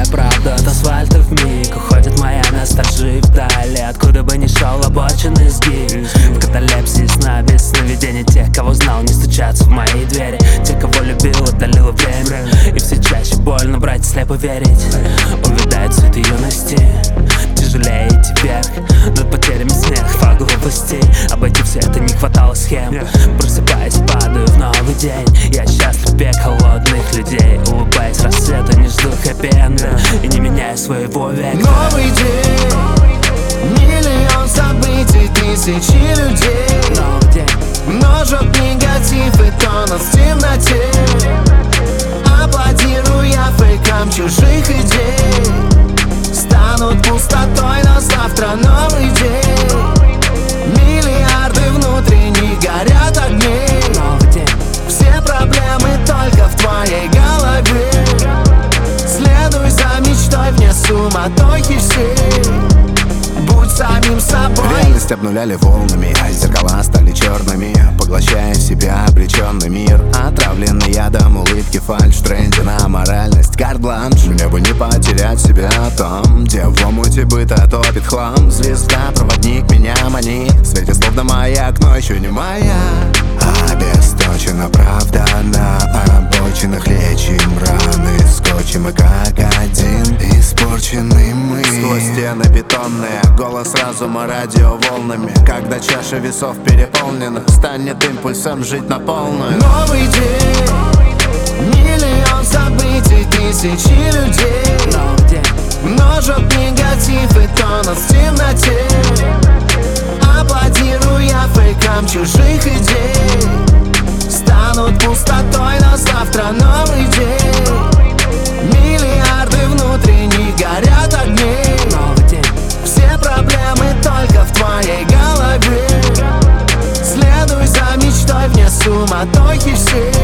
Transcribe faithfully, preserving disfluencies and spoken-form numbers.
правда от асфальта вмиг уходит моя ностальжия вдали. Откуда бы ни шел обочины сгиб, в каталепсии сна, без сновидений. Тех, кого знал, не стучатся в мои двери. Те, кого любил, отдалило время, и все чаще больно брать и слепо верить. Увядает цветы юности, тяжелее идти вверх, над потерями смех, по глупости. Обойти все это не хватало схем. Просыпаясь, падаю в новый день. Я счастлив, век холодных людей. Улыбаясь рассвета, не жду хэппи-энда и не меняю своего века. Новый день, миллион событий, тысячи людей. Новый день множат негатив и тонут в темноте, аплодируя фейкам чужих идей. Станут пустотой, но завтра новый день. Миллиарды внутренних горят огней. Новый день все проблемы только в твоей голове. Следуй за мечтой вне суматохи всей. Будь самим собой. Реальность обнуляли волнами, а зеркала стали черными, поглощая в себя обреченный мир. Отравленный ядом улыбки, фальшь в тренде на моральность. Карт-бланш, мне бы не потерять себя там, где в омуте быта топит хлам. Звезда, проводник, меня манит, светит словно маяк, но еще не моя. Обесточена правда, на обочинах лечим раны скотчем, и как один испорченный мы. Сквозь стены бетонные, голос разума радиоволнами. Когда чаша весов переполнена, станет импульсом жить на полную. Новый день, миллион событий, тысячи людей. Новый день множат негатив и тонут в темноте, аплодируя фейкам чужих идей. Станут пустотой, но завтра новый день. Миллиарды внутренних горят огней. Новый день все проблемы только в твоей голове. Следуй за мечтой вне суматохи всей.